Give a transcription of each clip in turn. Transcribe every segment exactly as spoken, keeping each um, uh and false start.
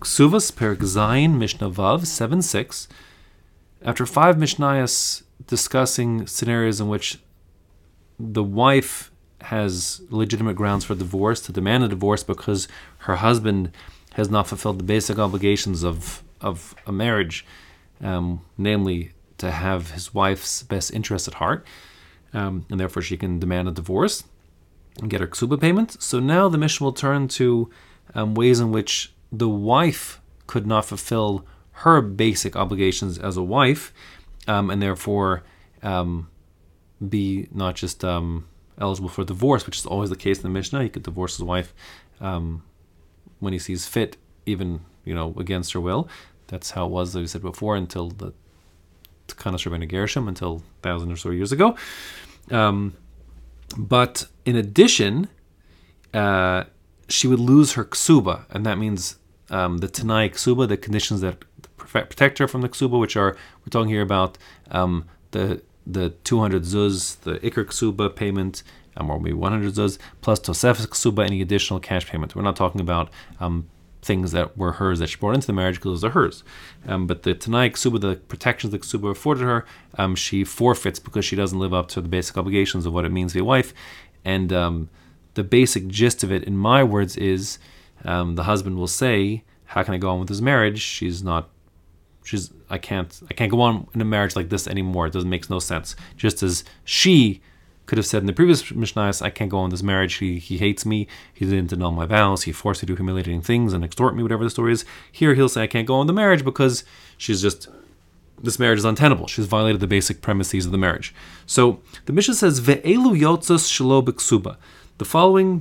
Ksuvas Perek Zayin Mishnah Vav seven six. After five Mishnayos discussing scenarios in which the wife has legitimate grounds for divorce, to demand a divorce because her husband has not fulfilled the basic obligations of, of a marriage, um, namely to have his wife's best interest at heart, um, and therefore she can demand a divorce and get her ksuba payment. So now the Mishnah will turn to um, ways in which the wife could not fulfill her basic obligations as a wife, um, and therefore um, be not just um, eligible for divorce, which is always the case in the Mishnah. He could divorce his wife um, when he sees fit, even you know against her will. That's how it was, as we said before, until the Takanas Rabbeinu Gershom, until a thousand or so years ago. Um, but in addition, uh, she would lose her ksuba, and that means um, the Tanai ksuba, the conditions that protect her from the ksuba, which are, we're talking here about um, the the two hundred zuz, the ikr ksuba payment, um, or maybe one hundred zuz, plus tosefes ksuba, any additional cash payment. We're not talking about um, things that were hers that she brought into the marriage, because those are hers. Um, but the Tanai ksuba, the protections the ksuba afforded her, um, she forfeits because she doesn't live up to the basic obligations of what it means to be a wife. And um, the basic gist of it, in my words, is um, the husband will say, "How can I go on with this marriage? She's not. She's. I can't. I can't go on in a marriage like this anymore. It doesn't make no sense." Just as she could have said in the previous Mishnayos, "I can't go on in this marriage. He he hates me. He didn't annul my vows. He forced me to do humiliating things and extort me." Whatever the story is, here he'll say, "I can't go on the marriage because she's just. This marriage is untenable. She's violated the basic premises of the marriage." So the Mishnah says, "Ve'elu yotzos shelo b'ksuba." The following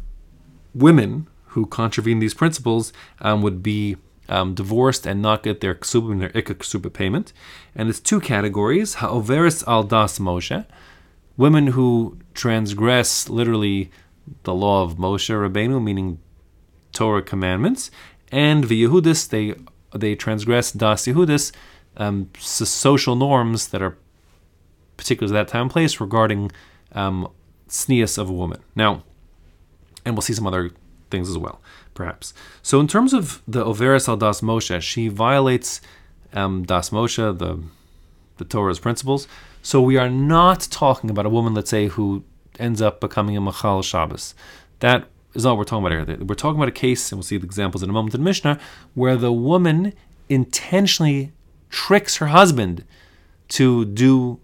women who contravene these principles um, would be um, divorced and not get their ksuba and their ikka ksuba payment. And it's two categories: ha'overes al das Moshe, women who transgress literally the law of Moshe Rabbeinu, meaning Torah commandments, and the Yehudis, they they transgress das Yehudis, um, social norms that are particular to that time and place regarding um, tznius of a woman. Now, and we'll see some other things as well, perhaps. So in terms of the Overes al Das Moshe, she violates um, Das Moshe, the, the Torah's principles. So we are not talking about a woman, let's say, who ends up becoming a Machal Shabbos. That is not what we're talking about here. We're talking about a case, and we'll see the examples in a moment in Mishnah, where the woman intentionally tricks her husband to do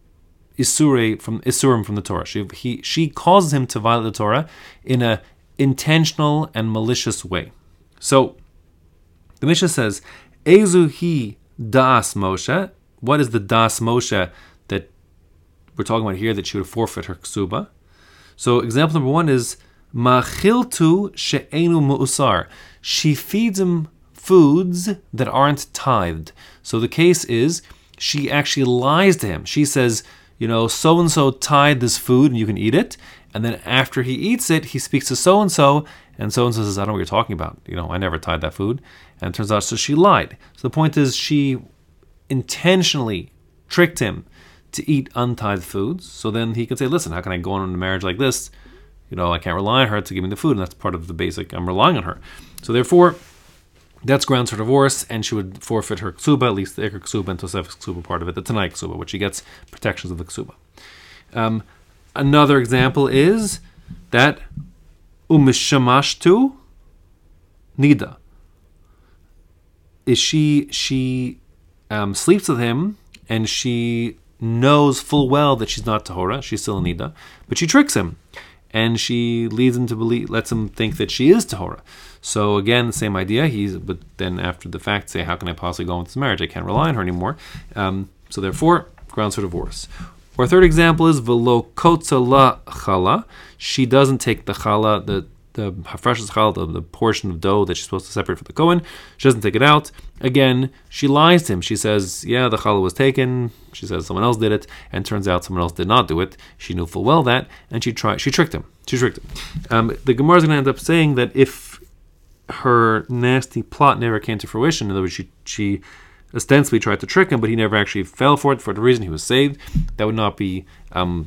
Isurei from Isurim from the Torah. She he she causes him to violate the Torah in a intentional and malicious way. So the Mishnah says, "Ezu hi das Moshe." What is the das Moshe that we're talking about here that she would forfeit her ksuba? So example number one is Machiltu she'enu mu'usar. She feeds him foods that aren't tithed. So the case is she actually lies to him. She says, you know, so-and-so tied this food and you can eat it. And then after he eats it, he speaks to so-and-so, and so-and-so says, "I don't know what you're talking about. You know, I never tied that food." And it turns out, so she lied. So the point is, she intentionally tricked him to eat untied foods. So then he could say, "Listen, how can I go on in a marriage like this? You know, I can't rely on her to give me the food." And that's part of the basic, I'm relying on her. So therefore, that's grounds for divorce, and she would forfeit her ksuba, at least the ikr ksuba and tosefes ksuba part of it, the tanai ksuba, which she gets protections of the ksuba. Um, another example is that umishamashtu nida. Is she she um, sleeps with him, and she knows full well that she's not tahora, she's still a nida, but she tricks him, and she leads him to believe, lets him think that she is tahora. So again, the same idea. He's, but then after the fact, say, "How can I possibly go on with this marriage? I can't rely on her anymore." Um, so therefore, grounds for divorce. Or a third example is velo kotza la chala. She doesn't take the chala, the the hafrashas chala, the, the portion of dough that she's supposed to separate for the kohen. She doesn't take it out. Again, she lies to him. She says, "Yeah, the chala was taken." She says someone else did it, and turns out someone else did not do it. She knew full well that, and she tried. She tricked him. She tricked him. Um, the Gemara is going to end up saying that if her nasty plot never came to fruition, in other words, she she ostensibly tried to trick him, but he never actually fell for it for the reason he was saved, that would not be um,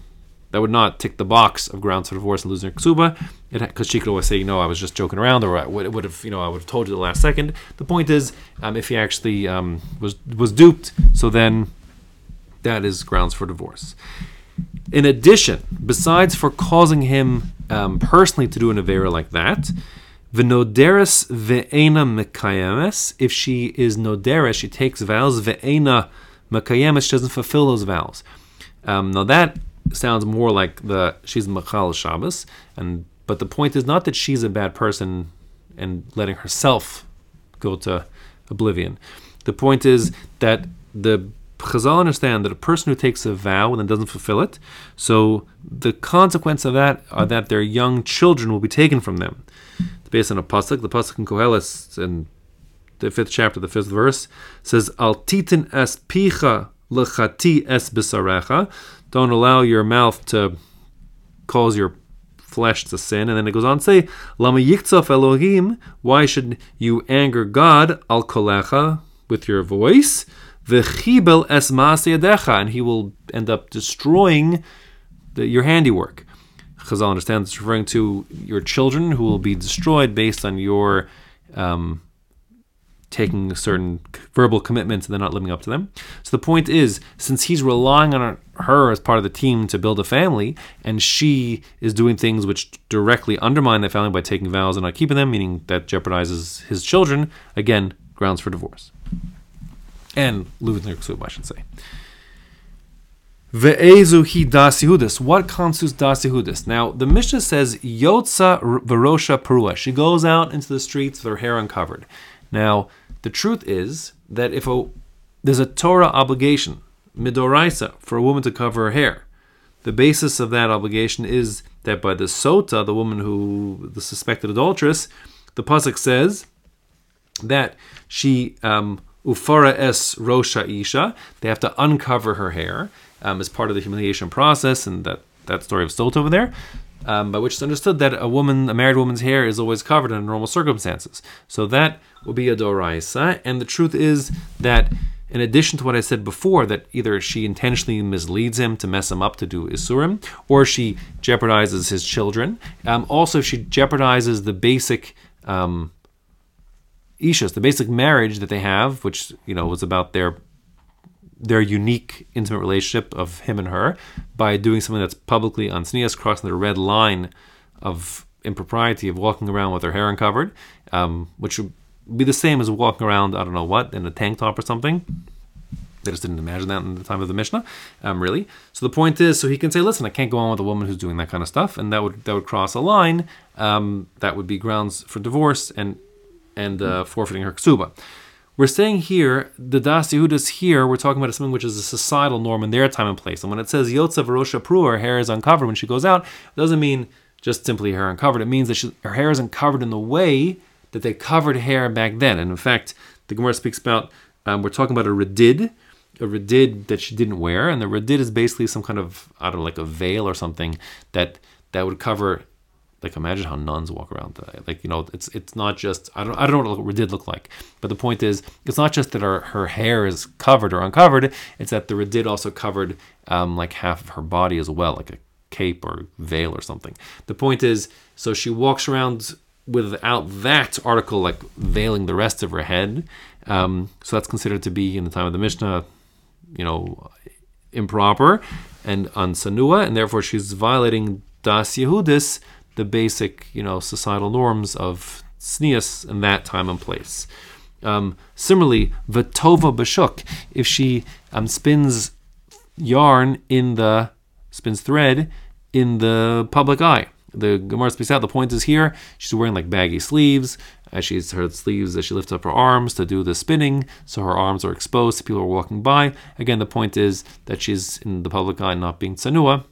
that would not tick the box of grounds for divorce and losing her ksuba, because she could always say, no, I was just joking around, or I would, would have, you know, I would have told you the last second. The point is, um, if he actually um, was was duped, so then that is grounds for divorce. In addition, besides for causing him um, personally to do an avera like that, v'noderes ve'ena mekayemes, if she is noderes, she takes vows, ve'ena mekayemes, she doesn't fulfill those vows. Um, now that sounds more like the she's machal Shabbos, and but the point is not that she's a bad person and letting herself go to oblivion. The point is that the Chazal understand that a person who takes a vow and then doesn't fulfill it, so the consequence of that are that their young children will be taken from them. Based on a pasuk, the pasuk in Koheles in the fifth chapter, the fifth verse says, "Al titin es picha lechati es bisarecha." Don't allow your mouth to cause your flesh to sin. And then it goes on to say, "Lama yiktzof Elohim." Why should you anger God? Al kolecha, with your voice. V'chibel es maaseh yadecha, and he will end up destroying the, your handiwork. Chazal understands it's referring to your children who will be destroyed based on your um, taking certain verbal commitments and then not living up to them. So the point is, since he's relying on her as part of the team to build a family, and she is doing things which directly undermine that family by taking vows and not keeping them, meaning that jeopardizes his children, again, grounds for divorce. And losing their ksuba, I should say. Ve'ezu hi das Yehudis. What constitutes das Yehudis? Now, the Mishnah says, Yotza v'rosha perua. She goes out into the streets with her hair uncovered. Now, the truth is that if a, there's a Torah obligation, midoraisa, for a woman to cover her hair, the basis of that obligation is that by the sota, the woman who, the suspected adulteress, the pasuk says that she... Um, Ufara es rosha isha, they have to uncover her hair um, as part of the humiliation process, and that, that story of Sot over there, um, by which it's understood that a woman, a married woman's hair is always covered under normal circumstances. So that will be a doraisa, and the truth is that in addition to what I said before, that either she intentionally misleads him to mess him up to do isurim, or she jeopardizes his children. Um, also, she jeopardizes the basic um, Ishas, the basic marriage that they have, which, you know, was about their their unique intimate relationship of him and her, by doing something that's publicly on tznius, crossing the red line of impropriety of walking around with their hair uncovered, um, which would be the same as walking around, I don't know what, in a tank top or something. They just didn't imagine that in the time of the Mishnah, um, really. So the point is, so he can say, listen, I can't go on with a woman who's doing that kind of stuff, and that would that would cross a line. Um, that would be grounds for divorce, and and uh, forfeiting her ksuba. We're saying here, the das Yehudis here, we're talking about something which is a societal norm in their time and place. And when it says Yotza v'rosha perua, her hair is uncovered when she goes out, it doesn't mean just simply hair uncovered. It means that she, her hair isn't covered in the way that they covered hair back then. And in fact, the Gemara speaks about, um, we're talking about a redid, a redid that she didn't wear. And the redid is basically some kind of, I don't know, like a veil or something that that would cover. Like, imagine how nuns walk around today. Like, you know, it's it's not just, I don't I don't know what it did look like. But the point is, it's not just that her, her hair is covered or uncovered, it's that the redid also covered um, like half of her body as well, like a cape or veil or something. The point is, so she walks around without that article, like, veiling the rest of her head. Um, so that's considered to be, in the time of the Mishnah, you know, improper and unsanua, and therefore she's violating das Yehudis, the basic, you know, societal norms of tznius in that time and place. Um, similarly, v'tova b'shuk, if she um, spins yarn in the, spins thread in the public eye. The Gemara speaks out, the point is here, she's wearing like baggy sleeves, as she's her sleeves as she lifts up her arms to do the spinning, so her arms are exposed to people who are walking by. Again, the point is that she's in the public eye not being tsanua.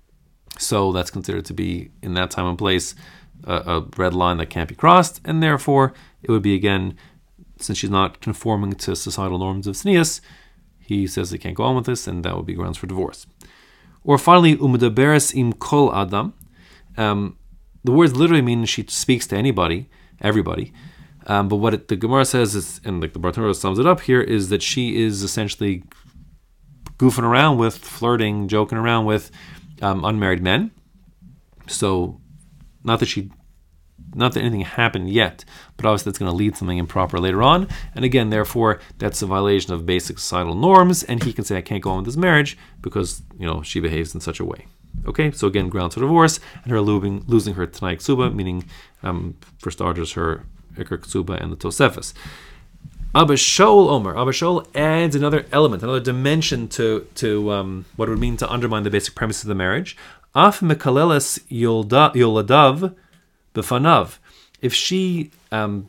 So that's considered to be, in that time and place, a, a red line that can't be crossed, and therefore it would be, again, since she's not conforming to societal norms of tznius, he says he can't go on with this, and that would be grounds for divorce. Or finally, umedaberes im kol adam. Um, the words literally mean she speaks to anybody, everybody. Um, but what it, the Gemara says is, and like the Bartanura sums it up here, is that she is essentially goofing around with, flirting, joking around with um, unmarried men. So, not that she, not that anything happened yet, but obviously that's going to lead to something improper later on. And again, therefore, that's a violation of basic societal norms, and he can say, I can't go on with this marriage because, you know, she behaves in such a way. Okay, so again, grounds for divorce, and her losing, losing her Tanai Ksuba, meaning, um, for starters, her Iker Ksuba and the Tosefes. Abba Shaul Omer. Abba Shaul adds another element, another dimension to to um, what it would mean to undermine the basic premise of the marriage. Af mekaleles yoladav b'fanav. If she um,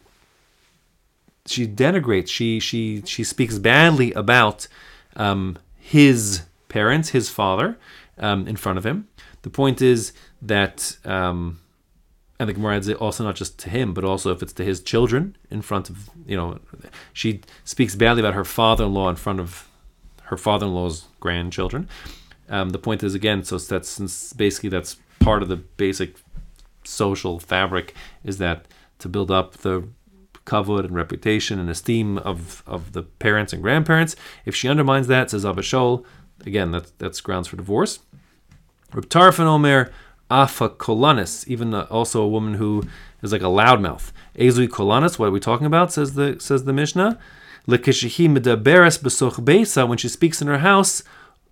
she denigrates, she she she speaks badly about um, his parents, his father, um, in front of him. The point is that. Um, And the Gemara adds it also not just to him, but also if it's to his children in front of, you know, she speaks badly about her father-in-law in front of her father-in-law's grandchildren. Um, the point is, again, so that's since basically that's part of the basic social fabric, is that to build up the kavod and reputation and esteem of, of the parents and grandparents. If she undermines that, says Abba Shaul, again, that's, that's grounds for divorce. Reb Tarfon Omer, Afa Kolanis, even uh, also a woman who is like a loudmouth. Ezui Kolanis, what are we talking about? Says the says the Mishnah. Lekeshehi medaberes besoch beisa, when she speaks in her house,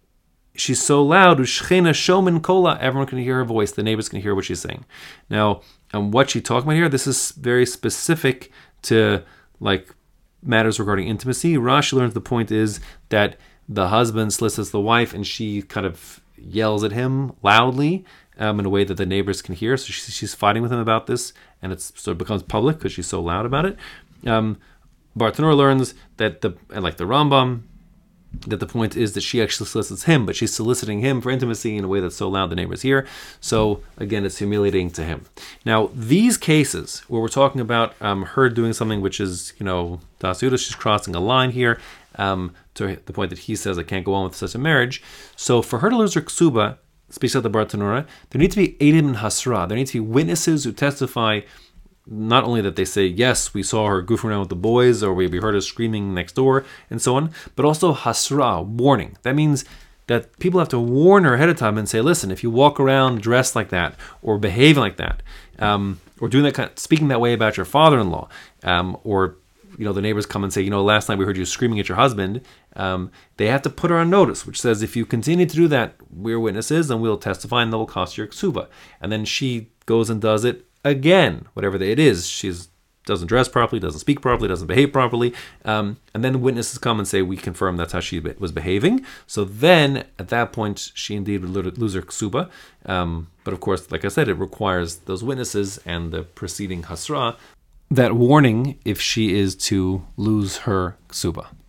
she's so loud. Ushchena shomen kola, everyone can hear her voice. The neighbors can hear what she's saying. Now, um, what she's talking about here, this is very specific to like matters regarding intimacy. Rashi learns the point is that the husband solicits the wife, and she kind of yells at him loudly. Um, in a way that the neighbors can hear. So she, she's fighting with him about this, and it's so it becomes public because she's so loud about it. Um, Bartanura learns that the, and like the Rambam, that the point is that she actually solicits him, but she's soliciting him for intimacy in a way that's so loud the neighbors hear. So again, it's humiliating to him. Now, these cases where we're talking about um, her doing something which is, you know, Das Yudah, she's crossing a line here, um, to the point that he says, I can't go on with such a marriage. So for her to lose her ksuba, speaks of the Bartanura, there need to be Eidim and Hasra. There need to be witnesses who testify not only that they say, yes, we saw her goofing around with the boys, or we, we heard her screaming next door, and so on, but also Hasra, warning. That means that people have to warn her ahead of time and say, listen, if you walk around dressed like that, or behaving like that, um, or doing that kind of, speaking that way about your father-in-law, um, or you know, the neighbors come and say, you know, last night we heard you screaming at your husband. Um, they have to put her on notice, which says, if you continue to do that, we're witnesses, and we'll testify, and that will cost your ksuba. And then she goes and does it again, whatever it is. She doesn't dress properly, doesn't speak properly, doesn't behave properly. Um, and then witnesses come and say, we confirm that's how she was behaving. So then, at that point, she indeed would lose her ksuba. Um, but of course, like I said, it requires those witnesses and the preceding hasra, that warning if she is to lose her ksuba.